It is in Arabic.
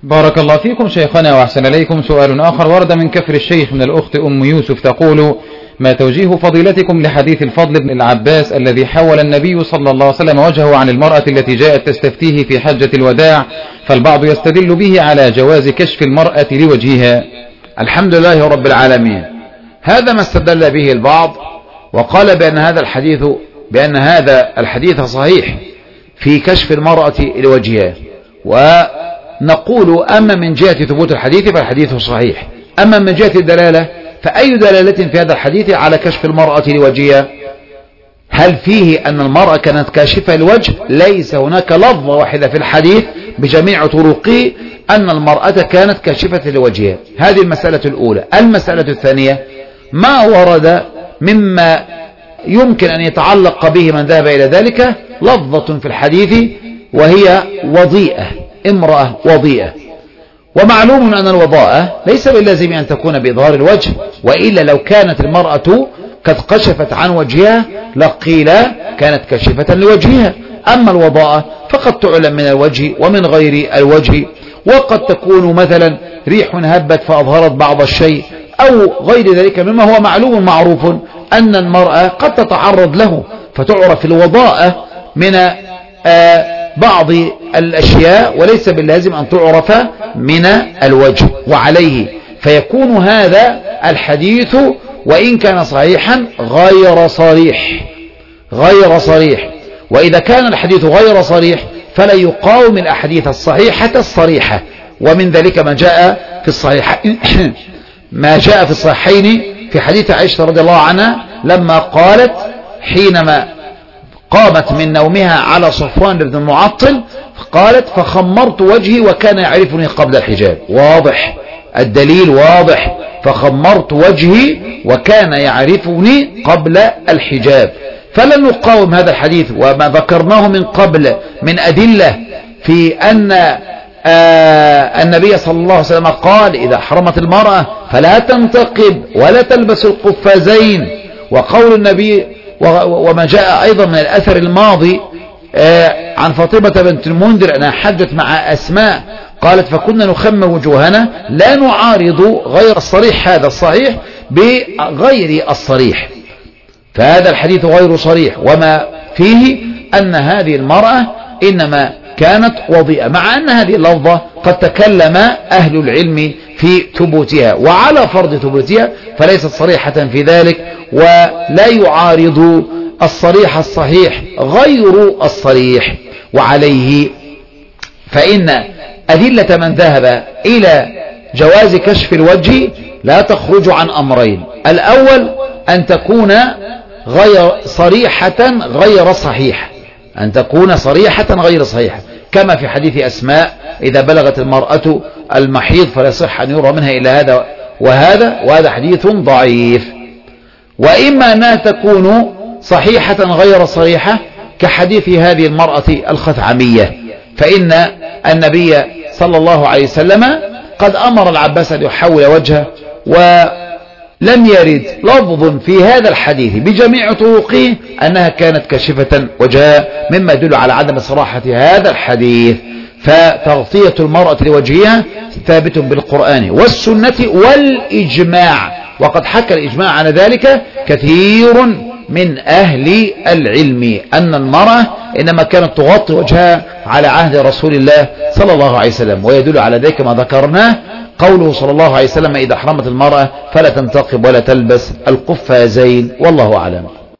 بارك الله فيكم شيخنا وأحسن إليكم. سؤال آخر ورد من كفر الشيخ من الأخت أم يوسف تقول: ما توجيه فضيلتكم لحديث الفضل بن العباس الذي حول النبي صلى الله عليه وسلم وجهه عن المرأة التي جاءت تستفتيه في حجة الوداع، فالبعض يستدل به على جواز كشف المرأة لوجهها؟ الحمد لله رب العالمين. هذا ما استدل به البعض وقال بأن هذا الحديث صحيح في كشف المرأة لوجهها، ونقول أما من جهة ثبوت الحديث فالحديث صحيح، أما من جهة الدلالة فأي دلالة في هذا الحديث على كشف المرأة لوجهها؟ هل فيه أن المرأة كانت كاشفة الوجه؟ ليس هناك لفظة واحدة في الحديث بجميع طرقه أن المرأة كانت كاشفة لوجهها. هذه المسألة الأولى. المسألة الثانية: ما ورد مما يمكن أن يتعلق به من ذهب إلى ذلك لفظة في الحديث وهي وضيئة، امرأة وضيئة، ومعلوم أن الوضاءة ليس باللازم أن تكون بإظهار الوجه، وإلا لو كانت المرأة قد كشفت عن وجهها لقيل كانت كاشفة لوجهها. أما الوضاءة فقد تعلم من الوجه ومن غير الوجه، وقد تكون مثلا ريح هبت فأظهرت بعض الشيء أو غير ذلك مما هو معلوم معروف أن المرأة قد تتعرض له، فتعرف الوضاءة من بعض الأشياء وليس باللازم أن تعرف من الوجه. وعليه فيكون هذا الحديث وإن كان صحيحا غير صريح، وإذا كان الحديث غير صريح فلا يقاوم الأحاديث الصحيحة الصريحة. ومن ذلك ما جاء في الصحيحين في حديث عائشة رضي الله عنها لما قالت حينما قامت من نومها على صفوان بن المعطل قالت: فخمرت وجهي وكان يعرفني قبل الحجاب. واضح الدليل، واضح، فخمرت وجهي وكان يعرفني قبل الحجاب. فلن نقاوم هذا الحديث وما ذكرناه من قبل من أدلة في أن النبي صلى الله عليه وسلم قال: إذا حرمت المرأة فلا تنتقب ولا تلبس القفازين. وقول النبي وما جاء أيضا من الأثر الماضي عن فاطمة بنت المنذر أنها حجت مع أسماء قالت: فكنا نخمر وجوهنا لا نعارض غير الصريح هذا الصحيح بغير الصريح. فهذا الحديث غير صريح، وما فيه أن هذه المرأة إنما كانت وضيئة، مع أن هذه اللفظة قد تكلم أهل العلم في ثبوتها، وعلى فرض ثبوتها فليست صريحة في ذلك، ولا يعارض الصريح الصحيح غير الصريح. وعليه فإن أدلة من ذهب إلى جواز كشف الوجه لا تخرج عن أمرين: الأول أن تكون غير صريحة غير صحيحة، أن تكون صريحة غير صحيحة، كما في حديث أسماء: إذا بلغت المرأة المحيض فلا يصح أن يرى منها إلا هذا وهذا حديث ضعيف. وإما أنها تكون صحيحة غير صريحة كحديث هذه المرأة الخثعمية، فإن النبي صلى الله عليه وسلم قد أمر العباس أن يحول وجهه، ولم يرد لفظ في هذا الحديث بجميع طرقه أنها كانت كاشفة وجهها، مما يدل على عدم صراحة هذا الحديث. فتغطية المرأة لوجهها ثابت بالقرآن والسنة والإجماع، وقد حكى الإجماع عن ذلك كثير من أهل العلم أن المرأة إنما كانت تغطي وجهها على عهد رسول الله صلى الله عليه وسلم. ويدل على ذلك ما ذكرناه قوله صلى الله عليه وسلم: إذا حرمت المرأة فلا تنتقب ولا تلبس القفازين. والله أعلم.